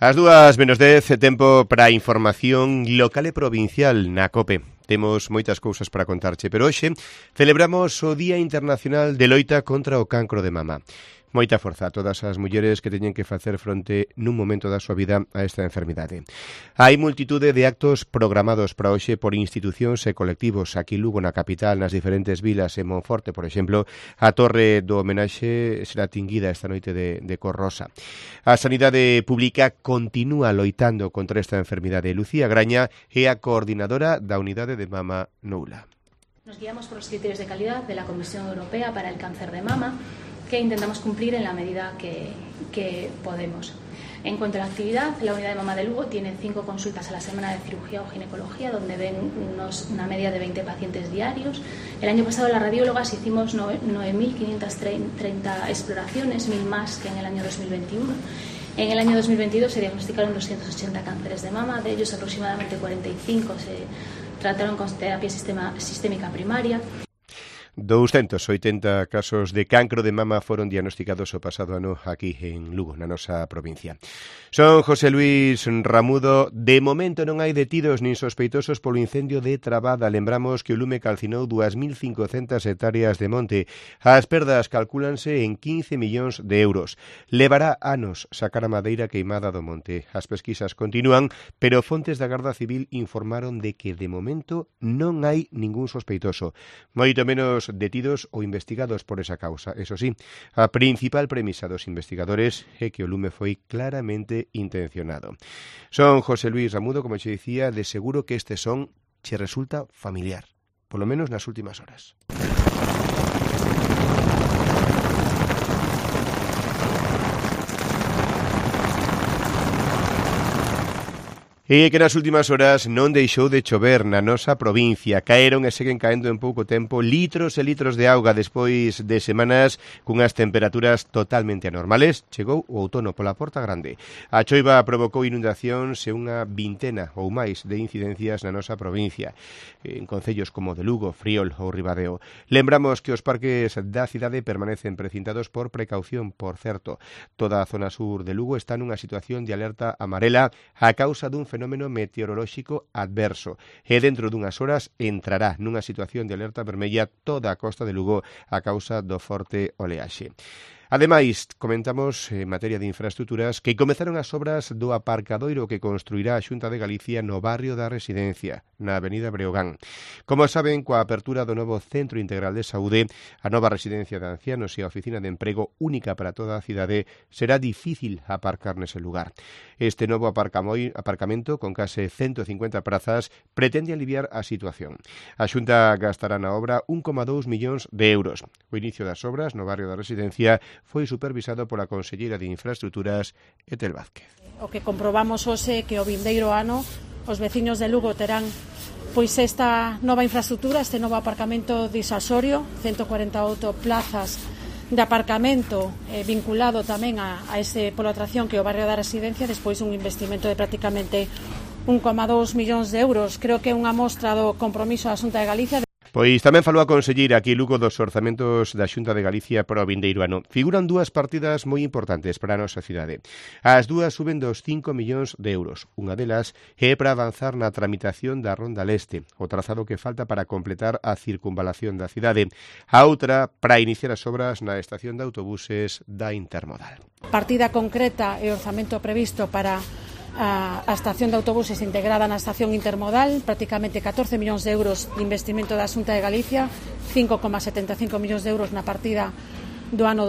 As 2:10, tempo para a información local e provincial na COPE. Temos moitas cousas para contarche, pero hoxe celebramos o Día Internacional de Loita contra o Cancro de Mama. Moita forza a todas as mulleres que teñen que facer fronte nun momento da súa vida a esta enfermidade. Hai multitude de actos programados para hoxe por institucións e colectivos aquí Lugo, na capital, nas diferentes vilas. En Monforte, por exemplo, a torre do homenaxe será tinguida esta noite de cor rosa. A Sanidade Pública continúa loitando contra esta enfermidade. Lucía Graña é a coordinadora da Unidade de Mama Noula. Nos guiamos por los criterios de calidad de la Comisión Europea para el cáncer de mama, que intentamos cumplir en la medida que podemos. En cuanto a la actividad, la unidad de mama de Lugo tiene 5 consultas a la semana de cirugía o ginecología, donde ven una media de 20 pacientes diarios. El año pasado las radiólogas hicimos 9.530 exploraciones, 1.000 más que en el año 2021. En el año 2022 se diagnosticaron 280 cánceres de mama, de ellos aproximadamente 45 se trataron con terapia sistémica primaria. 280 casos de cancro de mama foron diagnosticados o pasado ano aquí en Lugo, na nosa provincia. Son José Luis Ramudo. De momento non hai detidos nin sospeitosos polo incendio de Trabada. Lembramos que o lume calcinou 2.500 hectáreas de monte. As perdas calcúlanse en 15 millóns de euros. Levará anos sacar a madeira queimada do monte. As pesquisas continúan, pero fontes da Garda Civil informaron de que de momento non hai ningún sospeitoso. Moito menos detidos ou investigados por esa causa. Eso sí, a principal premisa dos investigadores é que o lume foi claramente intencionado. Son José Luis Ramudo, como che dicía, de seguro que este son che resulta familiar, polo menos nas últimas horas. E que nas últimas horas non deixou de chover na nosa provincia. Caeron e seguen caendo en pouco tempo litros e litros de auga despois de semanas cunhas temperaturas totalmente anormales. Chegou o outono pola porta grande. A choiva provocou inundacións e unha vintena ou máis de incidencias na nosa provincia, en concellos como de Lugo, Friol ou Ribadeo. Lembramos que os parques da cidade permanecen precintados por precaución. Por certo, toda a zona sur de Lugo está nunha situación de alerta amarela a causa dun fenómeno meteorolóxico adverso e dentro dunhas horas entrará nunha situación de alerta vermella toda a costa de Lugo a causa do forte oleaxe. Ademais, comentamos en materia de infraestructuras que comezaron as obras do aparcadoiro que construirá a Xunta de Galicia no barrio da Residencia, na avenida Breogán. Como saben, coa apertura do novo Centro Integral de Saúde, a nova residencia de ancianos e a oficina de emprego única para toda a cidade, será difícil aparcar nese lugar. Este novo aparcamento, con case 150 prazas, pretende aliviar a situación. A Xunta gastará na obra 1,2 millóns de euros. O inicio das obras no barrio da Residencia foi supervisado pola conselleira de Infraestructuras, Etel Vázquez. O que comprobamos hoxe é que o vindeiro ano os veciños de Lugo terán pois esta nova infraestructura, este novo aparcamento disuasorio, 148 plazas de aparcamento vinculado tamén a ese polo atracción que é o barrio da Residencia, despois un investimento de prácticamente 1,2 millóns de euros. Creo que é unha mostra do compromiso da Xunta de Galicia. Pois tamén falou a conselleira aquí Lugo dos orzamentos da Xunta de Galicia para o vindeiro ano. Figuran dúas partidas moi importantes para a nosa cidade. As dúas suben dos 5 millóns de euros. Unha delas é para avanzar na tramitación da Ronda Leste, o trazado que falta para completar a circunvalación da cidade. A outra para iniciar as obras na estación de autobuses da Intermodal. Partida concreta e orzamento previsto para a estación de autobuses integrada na estación intermodal, prácticamente 14 millóns de euros de investimento da Xunta de Galicia, 5,75 millóns de euros na partida do ano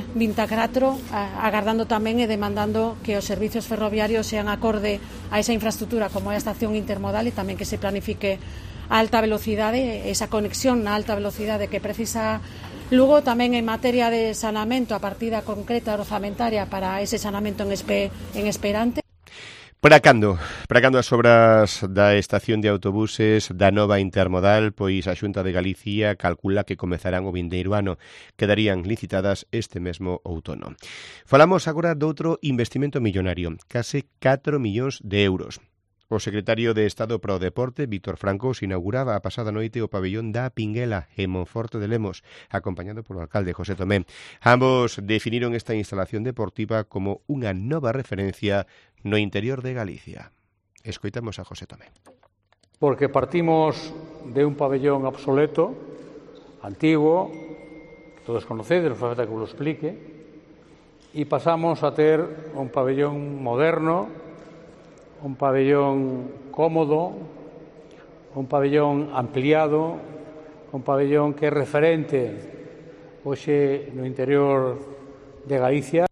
2024, agardando tamén e demandando que os servizos ferroviarios sean acorde a esa infraestructura como é a estación intermodal e tamén que se planifique a alta velocidade, esa conexión na alta velocidade que precisa Lugo. Tamén en materia de saneamento, a partida concreta orzamentaria para ese saneamento en esperante. Para cando as obras da estación de autobuses da nova Intermodal, pois a Xunta de Galicia calcula que comezarán o vindeiro ano, quedarían licitadas este mesmo outono. Falamos agora doutro investimento millonario, case 4 millóns de euros. O secretario de Estado para o Deporte, Víctor Francos, inauguraba a pasada noite o pabellón da Pinguela en Monforte de Lemos, acompañado polo alcalde José Tomé. Ambos definiron esta instalación deportiva como unha nova referencia no interior de Galicia. Escoitamos a José Tomé. Porque partimos de un pabellón obsoleto, antiguo, que todos conocedes, non falta que vos lo explique, e pasamos a ter un pabellón moderno, un pabellón cómodo, un pabellón ampliado, un pabellón que é referente hoxe no interior de Galicia.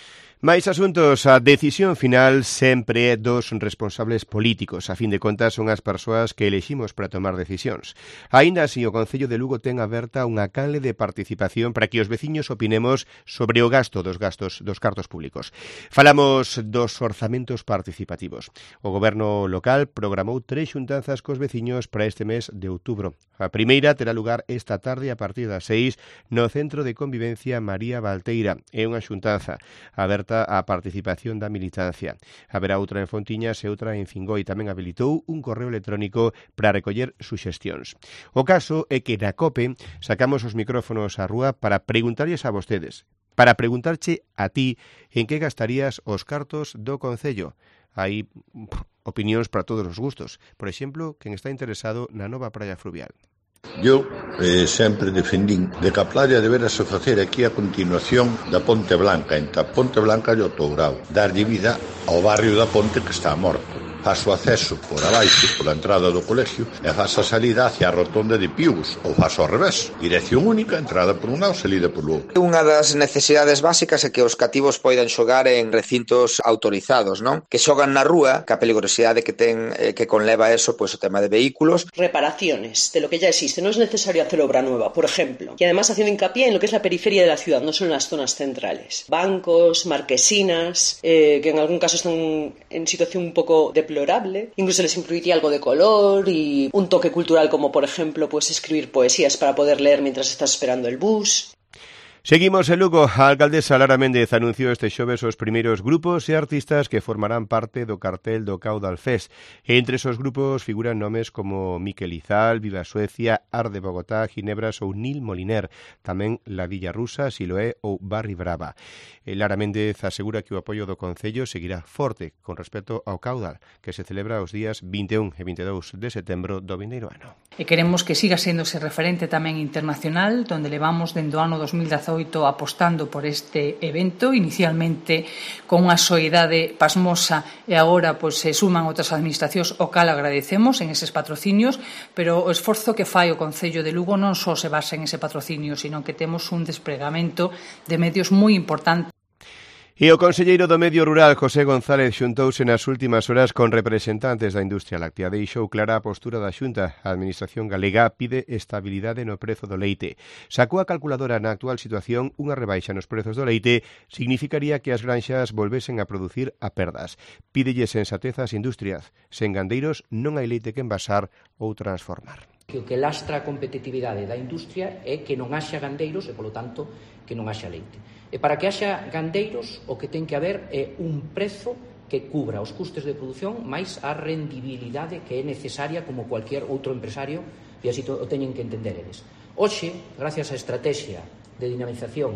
Máis asuntos, a decisión final sempre é dos responsables políticos. A fin de contas, son as persoas que eleximos para tomar decisións. Aínda así, o Concello de Lugo ten aberta unha canle de participación para que os veciños opinemos sobre o gasto dos cartos públicos. Falamos dos orzamentos participativos. O Goberno local programou 3 xuntanzas cos veciños para este mes de outubro. A primeira terá lugar esta tarde a partir das 6 no Centro de Convivencia María Valteira. É unha xuntanza aberta a participación da militancia. Haberá outra en Fontiñas e outra en Fingoi. Tamén habilitou un correo electrónico para recoller suxestións. O caso é que na COPE sacamos os micrófonos á rúa para preguntarlles a vostedes, para preguntarche a ti en que gastarías os cartos do Concello. Hai opinións para todos os gustos. Por exemplo, quen está interesado na nova praia fluvial. Eu sempre defendín de que a playa deberase facer aquí a continuación da Ponte Blanca, entre a Ponte Blanca e o Tourao, darlle vida ao barrio da Ponte que está morto. Faz o acceso por abaixo, pola entrada do colegio, e faz a salida hacia a rotonda de Pius, ou faz ao revés, dirección única, entrada por un lado, salida por outro. Unha das necesidades básicas é que os cativos poidan xogar en recintos autorizados, non? Que xogan na rúa, que a peligrosidade que ten que conleva eso, pois o tema de vehículos. Reparaciones de lo que ya existe, no es necesario hacer obra nueva, por ejemplo, y además haciendo hincapié en lo que es la periferia de la ciudad, no solo en las zonas centrales. Bancos, marquesinas, que en algún caso están en situación un poco deplorable, incluso les incluiría algo de color y un toque cultural como por ejemplo pues escribir poesías para poder leer mientras estás esperando el bus. Seguimos en Lugo. A alcaldesa Lara Méndez anunciou este xoves os primeiros grupos e artistas que formarán parte do cartel do Caudal Fest. Entre esos grupos figuran nomes como Miquel Izal, Viva Suecia, Ar de Bogotá, Ginebras ou Nil Moliner, tamén La Villa Rusa, Siloé ou Barri Brava. Lara Méndez asegura que o apoio do Concello seguirá forte con respecto ao Caudal, que se celebra os días 21 e 22 de setembro do vindeiro ano. E queremos que siga sendo ese referente tamén internacional, donde levamos dende o ano 2018 apostando por este evento, inicialmente con unha soidade pasmosa e agora pois se suman outras administracións, o cal agradecemos en eses patrocinios, pero o esforzo que fai o Concello de Lugo non só se basa en ese patrocinio, sino que temos un despregamento de medios moi importante. E o conselleiro do Medio Rural, José González, xuntouse nas últimas horas con representantes da industria láctea. Deixou clara a postura da Xunta. A Administración galega pide estabilidade no prezo do leite. Sacou a calculadora na actual situación unha rebaixa nos prezos do leite significaría que as granxas volvesen a producir a perdas. Pídelle sensatez ás industrias. Sen gandeiros non hai leite que envasar ou transformar. O que lastra a competitividade da industria é que non haxa gandeiros e, polo tanto, que non haxa leite. E para que haxa gandeiros, o que ten que haber é un prezo que cubra os custes de produción máis a rendibilidade que é necesaria como cualquier outro empresario, e así o teñen que entender eles. Hoxe, gracias á estrategia de dinamización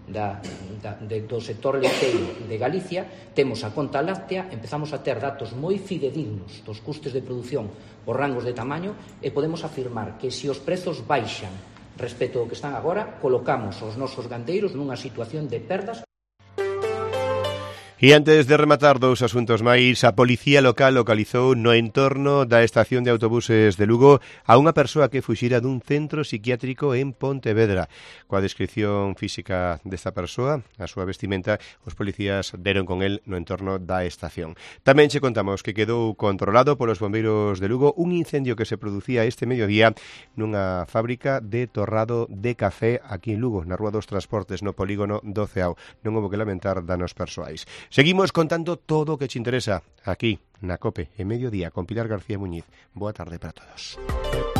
do sector leiteiro de Galicia, temos a conta láctea, empezamos a ter datos moi fidedignos dos custes de produción por rangos de tamaño e podemos afirmar que se os prezos baixan respecto ao que están agora, colocamos os nosos gandeiros nunha situación de perdas. E antes de rematar dous asuntos máis, a Policía Local localizou no entorno da estación de autobuses de Lugo a unha persoa que fuxira dun centro psiquiátrico en Pontevedra. Coa descripción física desta persoa, a súa vestimenta, os policías deron con el no entorno da estación. Tamén che contamos que quedou controlado polos bombeiros de Lugo un incendio que se producía este mediodía nunha fábrica de torrado de café aquí en Lugo, na Rúa dos Transportes, no polígono do Ceao. Non houbo que lamentar danos persoais. Seguimos contando todo o que te interesa aquí na COPE en mediodía con Pilar García Muñiz. Boa tarde para todos.